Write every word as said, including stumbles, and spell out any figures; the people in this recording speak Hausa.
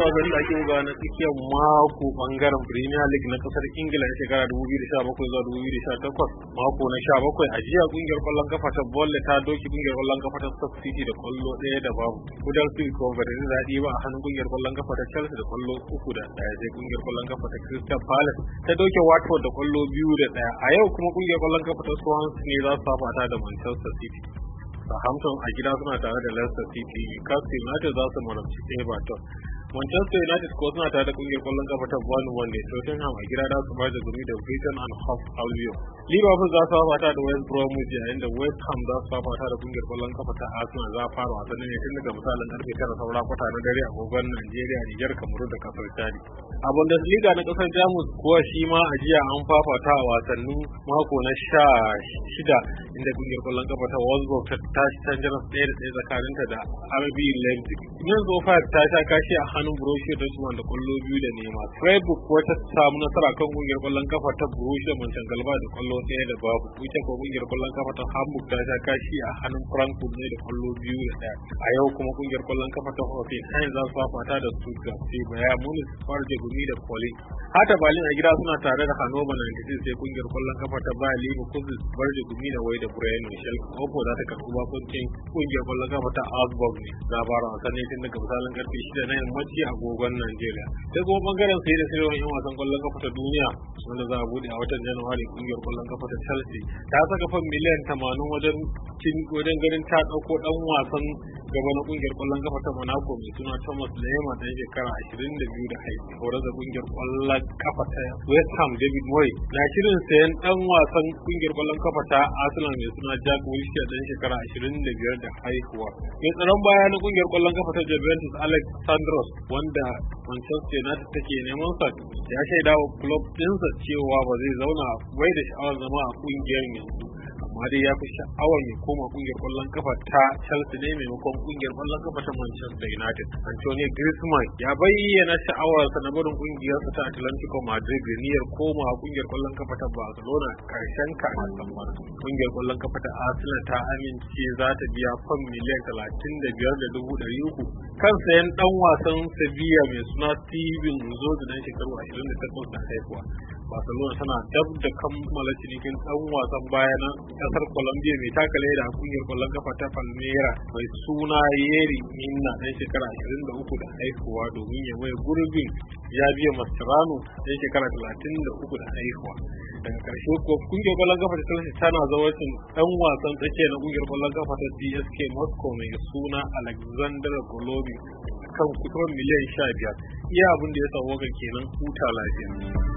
wasannin da ake bugawa na tsakiyar mako bangaren Premier League na kasar Ingila na shekara dubu biyu da sha bakwai zuwa dubu biyu da sha takwas, mako na sha bakwai a jiya kungiyar kwallon kafa ta Burnley ta doki kungiyar kwallon kafa ta Stoke City da kwallo ɗaya da babu. Huddersfield ko ba da daɗi ba a hannun kungiyar kwallon kafa ta Chelsea da kwallo uku da ɗaya, sai kungiyar kwallon kafa ta Crystal Palace ta doke Watford da kwallo biyu da ɗaya. A yau kuma kungiyar kwallon kafa ta Swansea ne za su fafata da Manchester City. Southampton a gida suna tare da Leicester City, Newcastle United za su marabci Everton. Manchester United ko suna tare da kungiyar kwallon kafa ta Bournemouth ne. Tottenham a gida za su bayar da gumi da Brighton and Hove Albion. Liverpool za su fafata da West Bromwich yayin da West Ham za su fafata da kungiyar kwallon kafa ta Arsenal. Za a fara wasannin ne tun daga misalin karfe tara saura kwata na dare a agogon Najeriya, Niger, Kamaru da kasar Chad. A Bundesliga na kasar Jamus kuwa shi ma a jiya an fafata a wasannin mako na sha shida inda kungiyar kwallon kafa ta Wolfsburg ta tashi canjaras ɗaya da ɗaya tsakaninta da R B Leipzig. Yanzu ta sha kashi a hannun Borussia Dortmund da kwallo biyu da nema. Freiburg kuwa ta samu nasara kan kungiyar kwallon kafa ta Borussia Mönchengladbach da kwallo ɗaya da babu. Ita ko kungiyar kwallon kafa ta Hamburg ta sha kashi a hannun Frankfurt ne da kwallo biyu da ɗaya. A yau kuma kungiyar kwallon kafa ta Hoffenheim za su fafata da Stuttgart, sai Bayern Munich farje gumi da Köln. Hata Berlin a gida suna tare da Hannover ninety-six, sai kungiyar kwallon kafa ta Bayer Leverkusen farje gumi da Wai da Bayern Munich. Opo za ta karɓi bakuncin kungiyar kwallon kafa ta Augsburg ne. Labarin wasanni tun daga misalin karfe shida na yammaci a agogon Najeriya. Sai kuma bangaren sai da sayarwar yan wasan kwallon kafa ta duniya wanda za a bude a watan Januwari, kungiyar kwallon kafa ta Chelsea ta saka fan miliyan tamanin wajen cin wajen ganin ta dauko dan wasan gaba na kungiyar kwallon kafa ta Monaco mai suna Thomas Lemar dan shekara ashirin da biyu da haihuwa. Horar da kungiyar kwallon kafa ta West Ham David Moyes na shirin sayan dan wasan kungiyar kwallon kafa ta Arsenal mai suna Jack Wilshere dan shekara ashirin da biyar da haihuwa. Mai tsaron baya na kungiyar kwallon kafa ta Juventus Alex Sandros wanda Manchester United take neman sa ya shaida wa club ɗinsa cewa ba zai zauna bai da sha'awar zama a kungiyar yanzu, amma dai ya fi sha'awar ya koma kungiyar kwallon kafa ta Chelsea ne maimakon kungiyar kwallon kafa ta Manchester United. Antonio Griezmann ya bayyana sha'awarsa na barin kungiyarsa ta Atlantico Madrid da niyyar komawa kungiyar kwallon kafa ta Barcelona karshen kakar bana. Kungiyar kwallon kafa ta Arsenal ta amince za ta biya fam miliyan talatin da biyar da dubu ɗari uku kan sayan dan wasan Sevilla mai suna Steven Nzozi dan shekaru ashirin da takwas da haihuwa. Barcelona tana dab da kammala cinikin dan wasan baya na kasar Colombia mai taka leda a kungiyar kwallon kafa ta Palmeiras mai suna Yerry Mina dan shekara ashirin da uku da haihuwa domin ya mai gurbin Javier Mascherano dan shekara talatin da uku da haihuwa. Daga karshe ko kungiyar kwallon kafa ta Chelsea tana zawacin dan wasan tsakiya na kungiyar kwallon kafa ta C S K Moscow mai suna Alexander Golovin kan kusan miliyan sha biyar. Iya abin da ya samu kenan, huta lafiya.